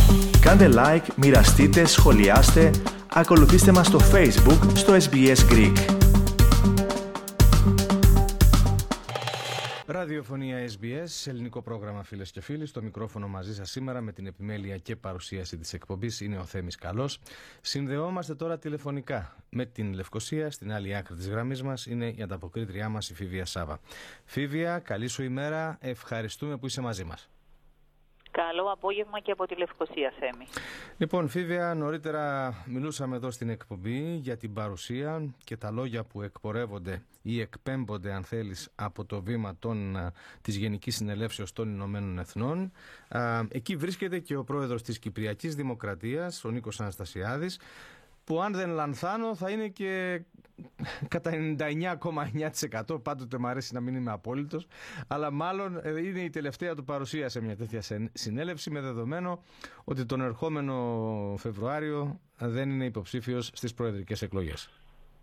Κάντε like, μοιραστείτε, σχολιάστε, ακολουθήστε μας στο Facebook, στο SBS Greek. Ραδιοφωνία SBS, ελληνικό πρόγραμμα φίλες και φίλοι. Στο μικρόφωνο μαζί σας σήμερα με την επιμέλεια και παρουσίαση της εκπομπής είναι ο Θέμης Καλός. Συνδεόμαστε τώρα τηλεφωνικά με την Λευκοσία. Στην άλλη άκρη της γραμμής μας είναι η ανταποκρίτριά μας η Φίβια Σάβα. Φίβια, καλή σου ημέρα. Ευχαριστούμε που είσαι μαζί μας. Καλό απόγευμα και από τη Λευκοσία, Θέμη. Λοιπόν, Φίβια, νωρίτερα μιλούσαμε εδώ στην εκπομπή για την παρουσία και τα λόγια που εκπορεύονται ή εκπέμπονται, αν θέλεις, από το βήμα της Γενικής Συνελεύσεως των Ηνωμένων Εθνών. Εκεί βρίσκεται και ο πρόεδρος της Κυπριακής Δημοκρατίας, ο Νίκος Αναστασιάδης, που αν δεν λανθάνω θα είναι και κατά 99,9%, πάντοτε μου αρέσει να μην είμαι απόλυτος, αλλά μάλλον είναι η τελευταία του παρουσία σε μια τέτοια συνέλευση, με δεδομένο ότι τον ερχόμενο Φεβρουάριο δεν είναι υποψήφιος στις προεδρικές εκλογές.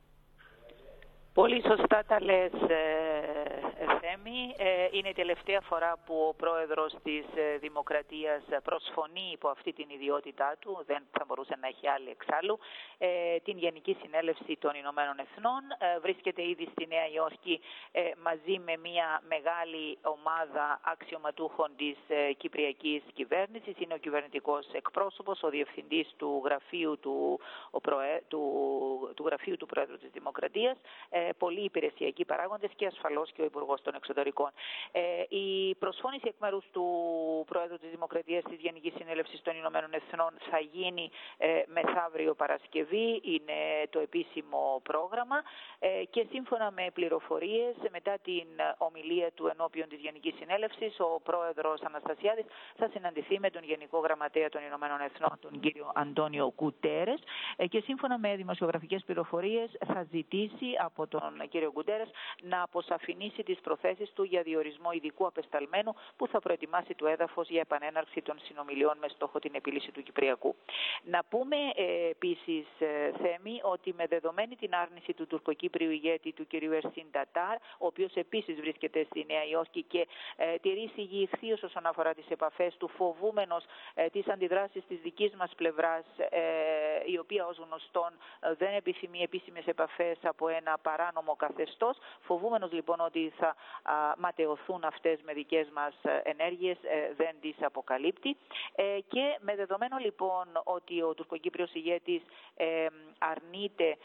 Πολύ σωστά τα λες, Θέμη. Είναι η τελευταία φορά που ο πρόεδρος της Δημοκρατίας προσφωνεί υπό αυτή την ιδιότητά του, δεν θα μπορούσε να έχει άλλη εξάλλου, την Γενική Συνέλευση των Ηνωμένων Εθνών. Βρίσκεται ήδη στη Νέα Υόρκη μαζί με μια μεγάλη ομάδα αξιωματούχων της Κυπριακής Κυβέρνησης. Είναι ο κυβερνητικός εκπρόσωπος, ο διευθυντής του γραφείου του γραφείου του Πρόεδρου της Δημοκρατίας, πολλοί υπηρεσιακοί παράγοντες και ασφαλώς και ο Υπουργός των Εξωτερικών. Η προσφώνηση εκ μέρους του Πρόεδρου της Δημοκρατίας της Γενικής Συνέλευσης των Ηνωμένων Εθνών θα γίνει μεθαύριο Παρασκευή, είναι το επίσημο πρόγραμμα, και σύμφωνα με πληροφορίες, μετά την ομιλία του ενώπιον της Γενικής Συνέλευσης, ο Πρόεδρος Αναστασιάδης θα συναντηθεί με τον Γενικό Γραμματέα των Ηνωμένων Εθνών, τον κύριο Αντώνιο Γκουτέρες, και σύμφωνα με δημοσιογραφικές πληροφορίες θα ζητήσει από τον κύριο Γκουτέρες να αποσαφηνίσει τις προθέσεις του για διορισμό ειδικού απεσταλμένου που θα προετοιμάσει το έδαφος για επανέναρξη των συνομιλιών με στόχο την επίλυση του Κυπριακού. Να πούμε επίσης, Θέμη, ότι με δεδομένη την άρνηση του τουρκοκύπριου ηγέτη του κυρίου Ερσίν Τατάρ, ο οποίος επίσης βρίσκεται στη Νέα Υόρκη και τηρεί σιγή ηχθείως όσον αφορά τις επαφές του, φοβούμενος τις αντιδράσεις της δικής μας πλευράς, η οποία ως γνωστόν δεν επιθυμεί επίσημες επαφές από ένα παράνομο καθεστώς. Φοβούμενος λοιπόν ότι θα ματαιωθούν αυτές με δικές μας ενέργειες, δεν τις αποκαλύπτει. Και με δεδομένο λοιπόν ότι ο τουρκοκύπριος ηγέτης αρνείται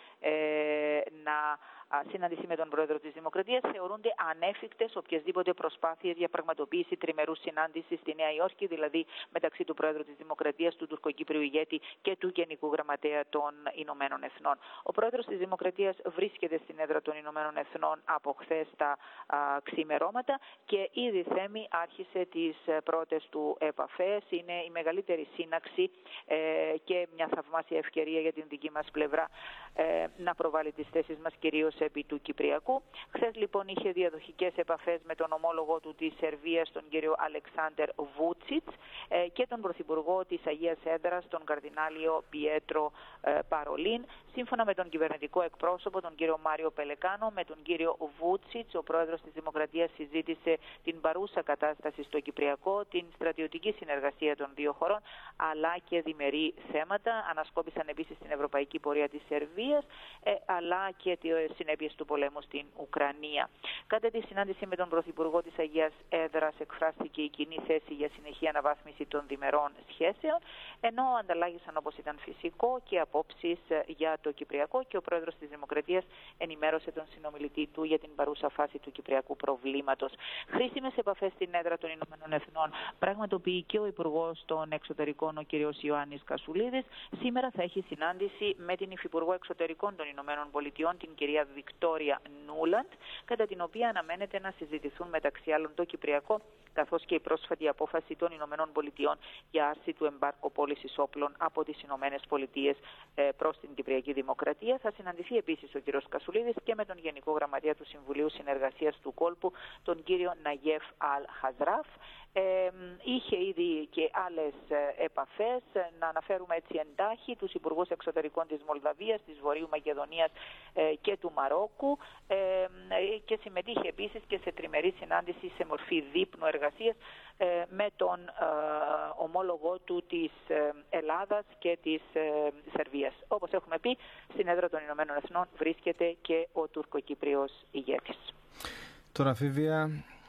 να συνάντηση με τον Πρόεδρο της Δημοκρατίας, θεωρούνται ανέφικτες οποιασδήποτε προσπάθειες για πραγματοποίηση τριμερούς συνάντησης στη Νέα Υόρκη, δηλαδή μεταξύ του Πρόεδρου της Δημοκρατίας, του τουρκοκύπριου ηγέτη και του Γενικού Γραμματέα των Ηνωμένων Εθνών. Ο Πρόεδρος της Δημοκρατίας βρίσκεται στην έδρα των Ηνωμένων Εθνών από χθες τα ξημερώματα και ήδη, Θέμη, άρχισε τις πρώτες του επαφές. Είναι η μεγαλύτερη σύναξη και μια θαυμάσια ευκαιρία για την δική μας πλευρά να προβάλλει τις θέσεις μας κυρίως επί του Κυπριακού. Χθες λοιπόν είχε διαδοχικές επαφές με τον ομόλογο του της Σερβίας, τον κύριο Αλεξάντερ Βούτσιτς, και τον Πρωθυπουργό της Αγίας Έδρας, τον Καρδινάλιο Πιέτρο Παρολίν. Σύμφωνα με τον κυβερνητικό εκπρόσωπο, τον κύριο Μάριο Πελεκάνο, με τον κύριο Βούτσιτς, ο πρόεδρος της Δημοκρατίας συζήτησε την παρούσα κατάσταση στο Κυπριακό, την στρατιωτική συνεργασία των δύο χωρών, αλλά και διμερεί θέματα. Ανασκόπησαν επίσης την ευρωπαϊκή πορεία της Σερβίας, αλλά και τις συνέπειες του πολέμου στην Ουκρανία. Κατά τη συνάντηση με τον Πρωθυπουργό της Αγίας Έδρας εκφράστηκε η κοινή θέση για συνεχή αναβάθμιση των διμερών σχέσεων, ενώ ανταλλάγησαν, όπως ήταν φυσικό, και απόψεις για το Κυπριακό, και ο πρόεδρος της Δημοκρατίας ενημέρωσε τον συνομιλητή του για την παρούσα φάση του κυπριακού προβλήματος. Χρήσιμες επαφές στην έδρα των Ηνωμένων Εθνών πραγματοποιεί και ο Υπουργός των Εξωτερικών, ο κ. Ιωάννης Κασουλίδης. Σήμερα θα έχει συνάντηση με την Υφυπουργό Εξωτερικών των Ηνωμένων Πολιτειών, την κυρία Βικτόρια Νούλαντ, κατά την οποία αναμένεται να συζητηθούν μεταξύ άλλων το Κυπριακό, καθώς και η πρόσφατη απόφαση των Ηνωμένων Πολιτειών για άρση του εμπάρκου πώλησης όπλων από τις Ηνωμένες Πολιτείες προς την Κυπριακή Δημοκρατία. Θα συναντηθεί επίσης ο κ. Κασουλίδης και με τον Γενικό Γραμματέα του Συμβουλίου Συνεργασίας του Κόλπου, τον κύριο Ναγιέφ Αλ Χαζράφ. Είχε ήδη και άλλες επαφές, να αναφέρουμε έτσι εντάχει τους υπουργούς εξωτερικών της Μολδαβίας, της Βορείου Μακεδονίας και του Μαρόκου, και συμμετείχε επίσης και σε τριμερή συνάντηση σε μορφή δείπνου εργασίας με τον ομόλογό του της Ελλάδας και της Σερβίας. Όπως έχουμε πει, στην έδρα των Ηνωμένων Εθνών βρίσκεται και ο τουρκοκύπριος ηγέτης. Τώρα, Φίβια,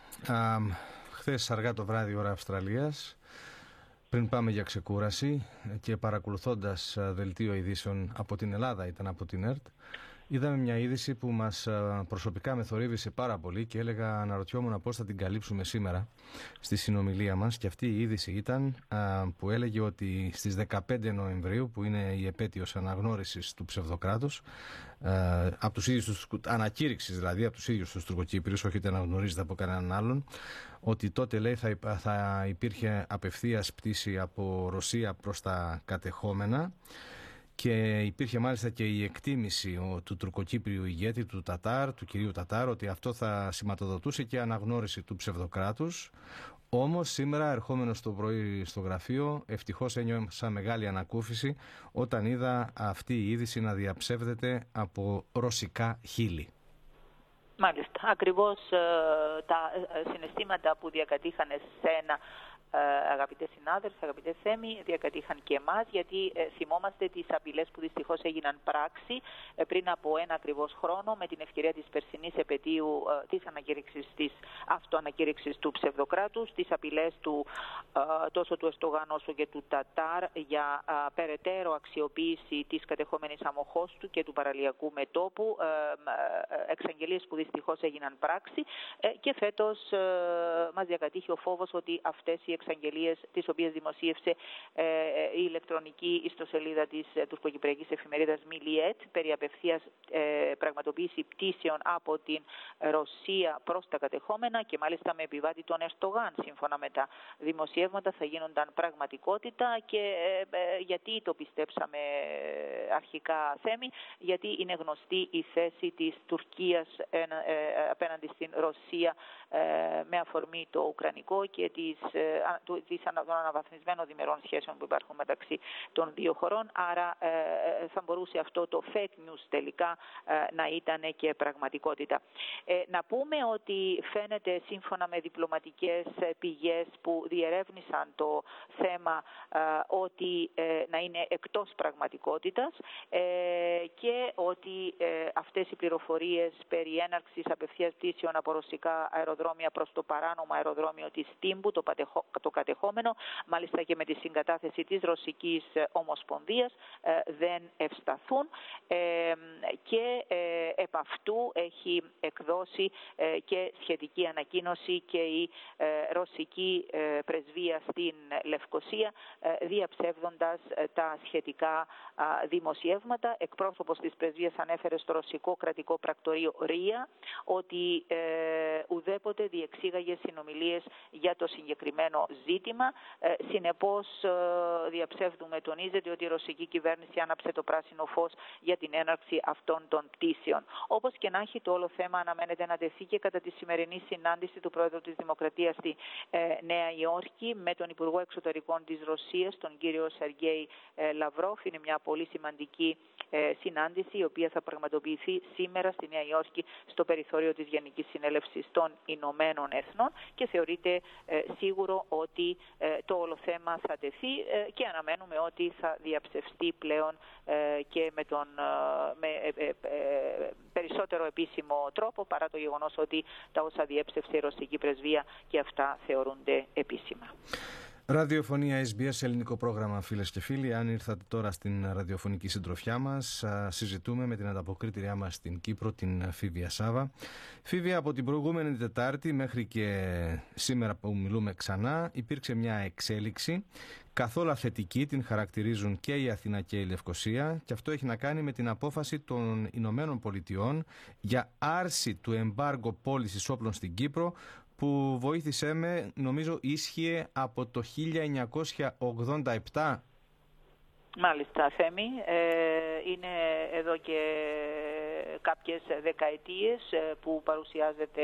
χθες αργά το βράδυ ώρα Αυστραλίας, πριν πάμε για ξεκούραση και παρακολουθώντας δελτίο ειδήσεων από την Ελλάδα, ήταν από την ΕΡΤ, είδαμε μια είδηση που μας προσωπικά με θορύβησε πάρα πολύ και αναρωτιόμουν πώς θα την καλύψουμε σήμερα στη συνομιλία μας, και αυτή η είδηση ήταν που έλεγε ότι στις 15 Νοεμβρίου, που είναι η επέτειος αναγνώρισης του ψευδοκράτους, από τους ίδιους ανακήρυξης δηλαδή από τους ίδιους τους Τουρκοκύπριους, όχι ότι αναγνωρίζεται από κανέναν άλλον, ότι τότε, λέει, θα υπήρχε απευθείας πτήση από Ρωσία προς τα κατεχόμενα. Και υπήρχε μάλιστα και η εκτίμηση του τουρκοκύπριου ηγέτη, του κυρίου Τατάρ, ότι αυτό θα σηματοδοτούσε και αναγνώριση του ψευδοκράτους. Όμως σήμερα, ερχόμενος το πρωί στο γραφείο, ευτυχώς ένιωσα μεγάλη ανακούφιση όταν είδα αυτή η είδηση να διαψεύδεται από ρωσικά χείλη. Μάλιστα, ακριβώς τα συναισθήματα που διακατήχαν εσένα, αγαπητέ συνάδελφοι, αγαπητέ Θέμη, διακατήχαν και εμάς, γιατί θυμόμαστε τις απειλές που δυστυχώς έγιναν πράξη πριν από ένα ακριβώς χρόνο, με την ευκαιρία της περσινής επετείου της αυτοανακήρυξης του ψευδοκράτους, τις απειλές τόσο του Ερντογάν όσο και του Τατάρ για περαιτέρω αξιοποίηση της κατεχόμενης αμοχώστου και του παραλιακού μετώπου, εξαγγελίες που δυστυχώς έγιναν πράξη, και φέτος μας διακατήχει ο φόβος ότι αυτές οι εξαγγελίες, τις οποίες δημοσίευσε η ηλεκτρονική ιστοσελίδα της τουρκοκυπριακής εφημερίδας Milliyet, περί απευθείας πραγματοποίηση πτήσεων από την Ρωσία προς τα κατεχόμενα, και μάλιστα με επιβάτη τον Ερντογάν, σύμφωνα με τα δημοσιεύματα, θα γίνονταν πραγματικότητα. Και γιατί το πιστέψαμε αρχικά, Θέμη? Γιατί είναι γνωστή η θέση της Τουρκίας απέναντι στην Ρωσία με αφορμή το ουκρανικό και των αναβαθμισμένων διμερών σχέσεων που υπάρχουν μεταξύ των δύο χωρών. Άρα θα μπορούσε αυτό το fake news τελικά να ήταν και πραγματικότητα. Να πούμε ότι φαίνεται, σύμφωνα με διπλωματικές πηγές που διερεύνησαν το θέμα, ότι να είναι εκτός πραγματικότητας, και ότι αυτές οι πληροφορίες περί έναρξης απευθείας πτήσεων από ρωσικά αεροδρόμια προς το παράνομο αεροδρόμιο της Τύμπου, το κατεχόμενο, μάλιστα και με τη συγκατάθεση της Ρωσικής Ομοσπονδίας, δεν ευσταθούν, και επ' αυτού έχει εκδώσει και σχετική ανακοίνωση και η Ρωσική Πρεσβεία στην Λευκοσία, διαψεύδοντας τα σχετικά δημοσιεύματα. Εκπρόσωπος της Πρεσβείας ανέφερε στο ρωσικό κρατικό πρακτορείο ΡΙΑ ότι ουδέποτε διεξήγαγε συνομιλίες για το συγκεκριμένο ζήτημα. Συνεπώς, διαψεύδουμε, τονίζεται, ότι η ρωσική κυβέρνηση άναψε το πράσινο φως για την έναρξη αυτών των πτήσεων. Όπως και να έχει, το όλο θέμα αναμένεται να τεθεί και κατά τη σημερινή συνάντηση του Πρόεδρου της Δημοκρατίας στη Νέα Υόρκη με τον Υπουργό Εξωτερικών της Ρωσίας, τον κύριο Σεργέη Λαυρόφ. Είναι μια πολύ σημαντική συνάντηση, η οποία θα πραγματοποιηθεί σήμερα στη Νέα Υόρκη στο περιθώριο της Γενικής Συνέλευσης των Ηνωμένων Εθνών, και θεωρείται σίγουρο ότι το όλο θέμα θα τεθεί, και αναμένουμε ότι θα διαψευστεί πλέον και με περισσότερο επίσημο τρόπο, παρά το γεγονός ότι τα όσα διέψευσε η Ρωσική Πρεσβεία και αυτά θεωρούνται επίσημα. Ραδιοφωνία SBS, ελληνικό πρόγραμμα, φίλες και φίλοι. Αν ήρθατε τώρα στην ραδιοφωνική συντροφιά μας, συζητούμε με την ανταποκρίτριά μας στην Κύπρο, την Φίβια Σάβα. Φίβια, από την προηγούμενη Τετάρτη μέχρι και σήμερα που μιλούμε ξανά, υπήρξε μια εξέλιξη καθόλου θετική, την χαρακτηρίζουν και η Αθήνα και η Λευκοσία, και αυτό έχει να κάνει με την απόφαση των Ηνωμένων Πολιτειών για άρση του εμπάργκο πώλησης όπλων στην Κύπρο, που, βοήθησέ με, νομίζω ίσχυε από το 1987. Μάλιστα, Θέμη. Είναι εδώ και κάποιες δεκαετίες που παρουσιάζεται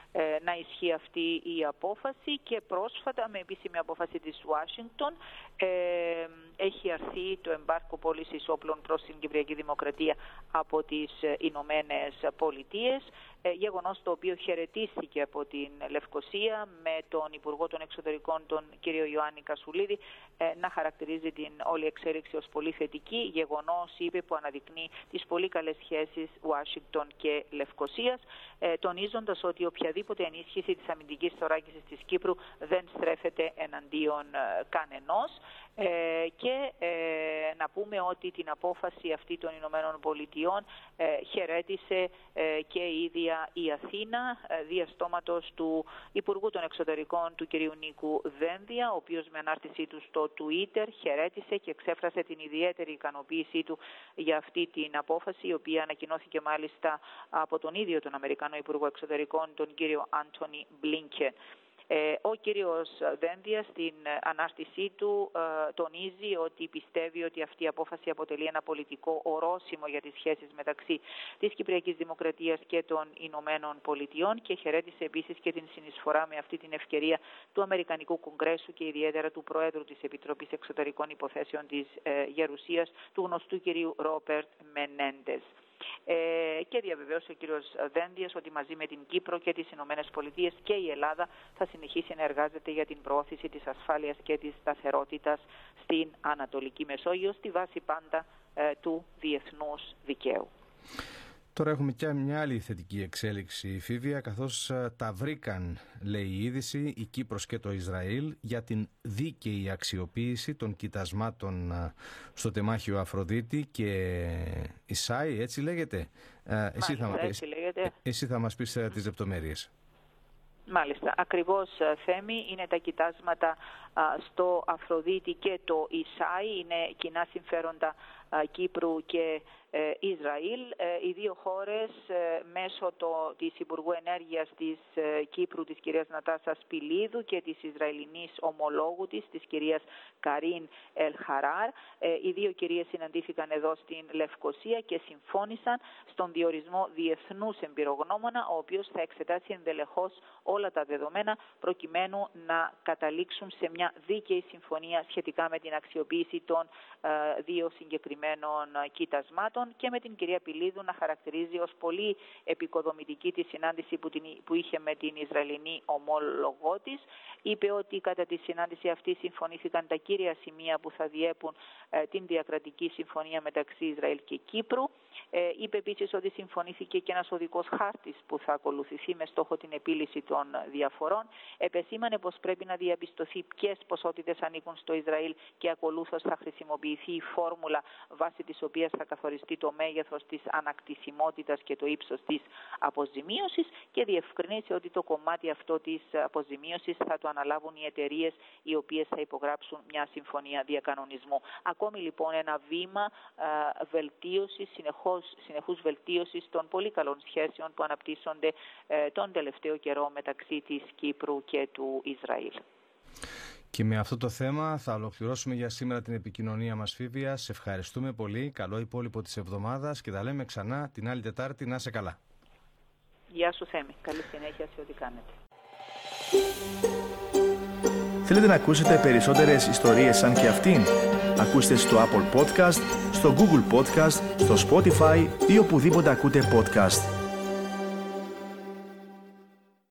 να ισχύει αυτή η απόφαση, και πρόσφατα με επίσημη απόφαση της Ουάσιγκτον έχει αρθεί το εμπάρκο πώλησης όπλων προς την Κυπριακή Δημοκρατία από τις Ηνωμένες Πολιτείες, γεγονός το οποίο χαιρετίστηκε από την Λευκοσία, με τον Υπουργό των Εξωτερικών, τον κύριο Ιωάννη Κασουλίδη, να χαρακτηρίζει την όλη εξέλιξη ως πολύ θετική, γεγονός, είπε, που αναδεικνύει τις πολύ καλές σχέσεις Ουάσιγκτον και Λευκοσίας, τονίζοντας ότι οποιαδήποτε ενίσχυση της αμυντικής θωράκισης της Κύπρου δεν στρέφεται εναντίον κανενός. Και να πούμε ότι την απόφαση αυτή των Ηνωμένων Πολιτειών χαιρέτησε και η ίδια η Αθήνα, διαστόματος του Υπουργού των Εξωτερικών, του κ. Νίκου Δένδια, ο οποίος με ανάρτησή του στο Twitter χαιρέτησε και εξέφρασε την ιδιαίτερη ικανοποίησή του για αυτή την απόφαση, η οποία ανακοινώθηκε μάλιστα από τον ίδιο τον Αμερικανό Υπουργό Εξωτερικών, τον κ. Άντονι Μπλίνκεν. Ο κύριος Δένδια στην ανάρτησή του τονίζει ότι πιστεύει ότι αυτή η απόφαση αποτελεί ένα πολιτικό ορόσημο για τις σχέσεις μεταξύ της Κυπριακής Δημοκρατίας και των Ηνωμένων Πολιτειών, και χαιρέτησε επίσης και την συνεισφορά με αυτή την ευκαιρία του Αμερικανικού Κογκρέσου και ιδιαίτερα του Προέδρου της Επιτροπής Εξωτερικών Υποθέσεων της Γερουσίας, του γνωστού κυρίου Ρόπερτ Μενέντες. Και διαβεβαίωσε ο κύριος Δένδιας ότι μαζί με την Κύπρο και τις Ηνωμένες Πολιτείες και η Ελλάδα θα συνεχίσει να εργάζεται για την προώθηση της ασφάλειας και της σταθερότητας στην Ανατολική Μεσόγειο, στη βάση πάντα του διεθνούς δικαίου. Τώρα έχουμε και μια άλλη θετική εξέλιξη, Φίβια, καθώς τα βρήκαν, λέει η είδηση, η Κύπρος και το Ισραήλ για την δίκαιη αξιοποίηση των κοιτασμάτων στο τεμάχιο Αφροδίτη και Ισάη, έτσι λέγεται. Εσύ θα μας πεις τις λεπτομέρειες. Μάλιστα, ακριβώς, Θέμη, είναι τα κοιτάσματα στο Αφροδίτη και το Ισάη, είναι κοινά συμφέροντα Κύπρου και Ισραήλ. Οι δύο χώρες μέσω της Υπουργού Ενέργειας της Κύπρου, της κυρίας Νατάσα Πιλίδου, και της Ισραηλινής ομολόγου της κυρίας Καρίν Ελχαράρ, οι δύο κυρίες συναντήθηκαν εδώ στην Λευκοσία και συμφώνησαν στον διορισμό διεθνούς εμπειρογνώμονα, ο οποίος θα εξετάσει ενδελεχώς όλα τα δεδομένα προκειμένου να καταλήξουν σε μια δίκαιη συμφωνία σχετικά με την αξιοποίηση των δύο συγκεκριμένων κοιτασμάτων, και με την κυρία Πιλίδου να χαρακτηρίζει ως πολύ επικοδομητική τη συνάντηση που είχε με την Ισραηλινή ομόλογό της. Είπε ότι κατά τη συνάντηση αυτή συμφωνήθηκαν τα κύρια σημεία που θα διέπουν την διακρατική συμφωνία μεταξύ Ισραήλ και Κύπρου. Είπε επίσης ότι συμφωνήθηκε και ένας οδικός χάρτης που θα ακολουθηθεί με στόχο την επίλυση των διαφορών. Επεσήμανε πως πρέπει να διαπιστωθεί ποιες ποσότητες ανήκουν στο Ισραήλ και ακολούθως θα χρησιμοποιηθεί η φόρμουλα βάσει της οποίας θα καθοριστεί το μέγεθος της ανακτησιμότητας και το ύψος της αποζημίωσης, και διευκρινίσει ότι το κομμάτι αυτό της αποζημίωσης θα το αναλάβουν οι εταιρείες οι οποίες θα υπογράψουν μια συμφωνία διακανονισμού. Ακόμη λοιπόν ένα βήμα βελτίωσης, συνεχούς βελτίωσης των πολύ καλών σχέσεων που αναπτύσσονται τον τελευταίο καιρό μεταξύ της Κύπρου και του Ισραήλ. Και με αυτό το θέμα θα ολοκληρώσουμε για σήμερα την επικοινωνία μας, Φίβια. Σε ευχαριστούμε πολύ. Καλό υπόλοιπο της εβδομάδας και τα λέμε ξανά την άλλη Τετάρτη. Να είσαι καλά. Γεια σου, Θέμη. Καλή συνέχεια σε ό,τι κάνετε. Θέλετε να ακούσετε περισσότερες ιστορίες σαν και αυτήν? Ακούστε στο Apple Podcast, στο Google Podcast, στο Spotify ή οπουδήποτε ακούτε podcast.